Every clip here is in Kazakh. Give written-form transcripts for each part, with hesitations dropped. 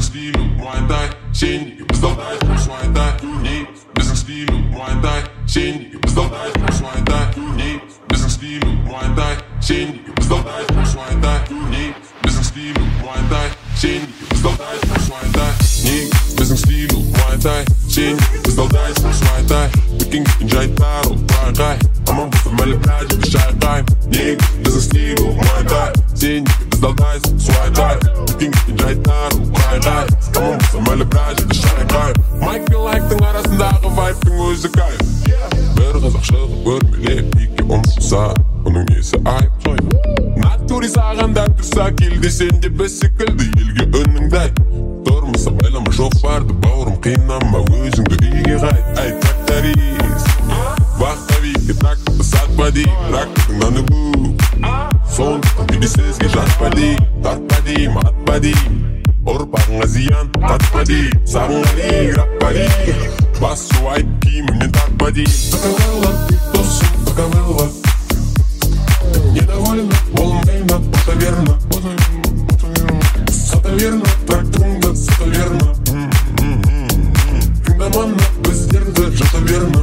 стилі Muay Thai, сен неге бізді алдайсың Muay Thai, не біздің стилі Muay Thai, сен неге бізді алдайсың Muay Thai, не біздің стилі Muay Thai, сен неге бізді алдайсың Muay Thai, не біздің стилі Muay Thai, сен неге бізді алдайсың Muay Thai, не біздің стилі Muay Thai, сен неге бізді алдайсың Muay Thai, өткен кеткен жайттар ол байқай аман болса мәлі әжеті шайқай не біздің стилі Muay Thai, сен неге бізді алдайсың Muay Thai, өткен кеткен жайттар ол байқай аман болса мәлі әжеті шайқай Майк пен лайктың арасындағы вайптың өзі кайф бір қазақ шығып көрмеле биікке ұмтылса оның несі айып натури саған дәп тұрса кел десең де біз секілді елге үніңді айт тұрмыса байлама жоқ барды бауырым қинама өзіңді үйге қайт ай тракторист вахтовикке тракторды сатпа дейм трактордың наны бұл сондықтан үйде сізге жатпа дейм тартпа дейм атпа дейм ұрпағыңа зиян татпа дейм саған әлек раппа дейм бас су айт киімімнен тартпа дейм таковелла досым таковелла недовольна болмайма бота верно сата верно тракторыңды сата верно тыңдамана біздерді жата верно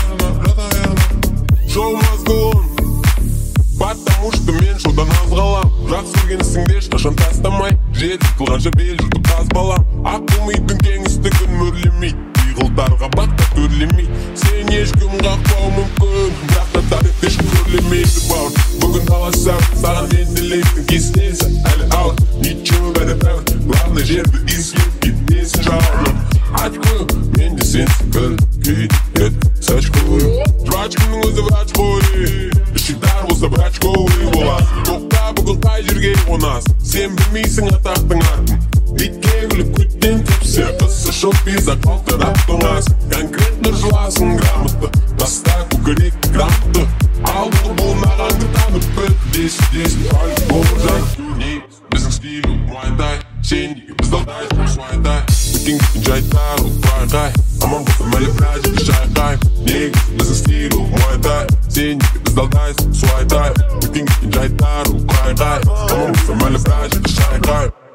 шоу мазгун потому что мен шоудан аз қалам жақсы көргенсің де ешқашан тастамай жел жыртылғанша бел жыртып қазбалам ақыл мидың кеңістігін мөрлемейді пиғылдарға бақтап төрлемейді сен ешкім қақпауы мүмкін бірақ та тарих ешкім көрлемейді бауыр бүгін таласам саған менделейтін кестесі әлі ауыр ничего бәрібір главное жерді исследовать кетесің жауырын очко менде сен секілді кейде сачкой жвачканың өзі врачкой ішіктар болса врачковый боласың тоқта бүгін қай жерге қонасың сен білмейсің атақтың артын итке күліп күттен тепсе қысы шоп виза қалтырап тоңасың конкретно жыласың грамотты таста көкіректі грамотты алдыңғы болмағанды танып біт десін альбом жан не біздің стилі Muay Thai, сен неге бізді алдайсың Muay Thai, өткен кеткен жайттар ол байқай аман болса мәлі әжеті шайқай неге біздің стилі Muay Thai, сен неге бізді алдайсың Muay Thai, өткен кеткен жайттар ол байқай аман болса мәлі әжеті шайқай